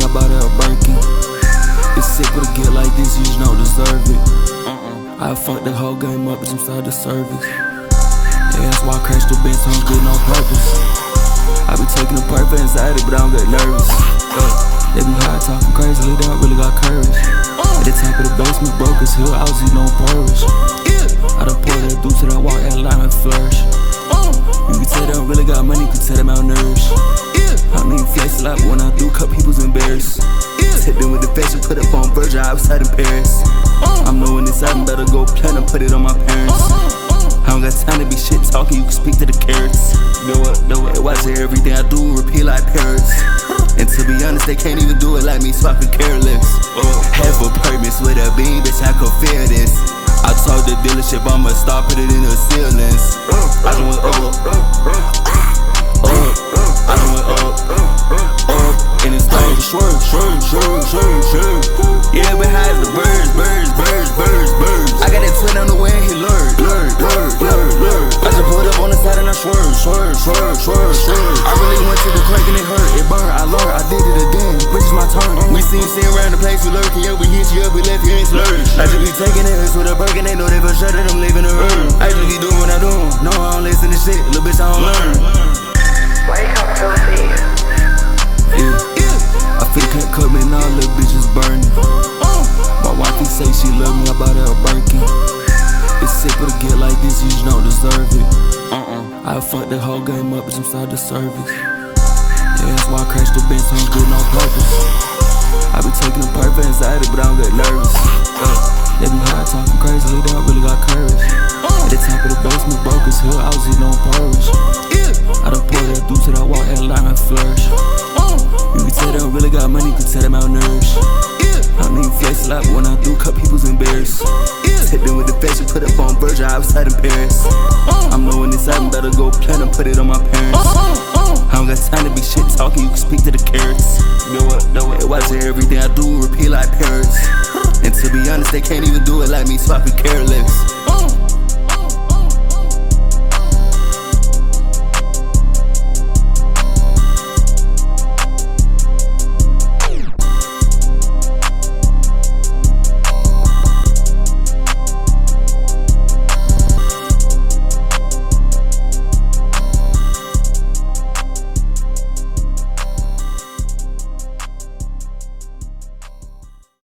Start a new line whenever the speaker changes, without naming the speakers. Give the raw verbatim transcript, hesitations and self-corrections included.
I bought her a Birkin. It's sick with a gift like this, you just don't deserve it. Uh-uh. I fucked the whole game up, but I'm starting to service. Yeah, that's why I crashed the Benz, so I'm good on purpose. I be taking a perk for anxiety, but I don't get nervous. Uh, they be high talking crazy, they don't really got courage. At the top of the basement, broke as hell, I was eating on porridge. I done poured that due to that walk, that lime and flourish. You can tell they don't really got money, you can tell they malnourished. I don't even flex a lot, but when I do, cut people's embarrassed. Hit them with the fashion, put up on Virgin outside in Paris. I'm knowing this album, better go plan and put it on my parents. I don't got time to be shit talking, you can speak to the carrots. You know what, know what, watch everything I do, repeat like parrots. And to be honest, they can't even do it like me, so I could care less. Half a purpose with a beam, bitch, I could feel this. I told the dealership I'ma start, put it in the ceilings. I done went up, up, I done went up, up, and it's time to swerve, swerve, swerve, swerve, swerve. Yeah, we high as the birds, birds, birds, birds, birds. I got that twin on the way and he lured, lured, lured, lured, lured. I just pulled up on the side and I swerve, swerve, swerve, swerve, swerve. I really went to the crack and it hurt, it burned, I learned, I did it again. Which is my turn. We seen sitting around the place, we lurking, yeah, we hit you up, we left you ain't slurred. I just be taking it with a Birkin, they know they for sure that I'm leaving the room. I just be doing what I do. No, I don't listen to shit, little bitch, I don't learn.
Wake up, Sophie.
Yeah, I feel can't cut me and all little bitches burning. My wifey say she love me, I bought her a Birkin. It's sick with a gift like this, you just don't deserve it. Uh-uh. I fucked the whole game up, but I'm starting to service. Yeah, that's why I crashed the Benz, so I'm good on purpose. I be taking a perk for anxiety, but I don't get nervous. Uh, they be high talking crazy, they don't really got courage. At the top of the basement, broke as hell, I was eating on porridge. I done poured that due to that walk, that lime and flourish. You can tell they don't really got money, you can tell they malnourished. I don't even flex a lot, but when I do, cut people's embarrassed. Hit them with the fashion, put up on Virgin outside in Paris. I'm knowing this album, better go plan and put it on my parents. I don't got time to be shit talking, you can speak to the carrots. You know what, know what, watch everything I do, repeat like parrots. And to be honest, they can't even do it like me, so I could care less.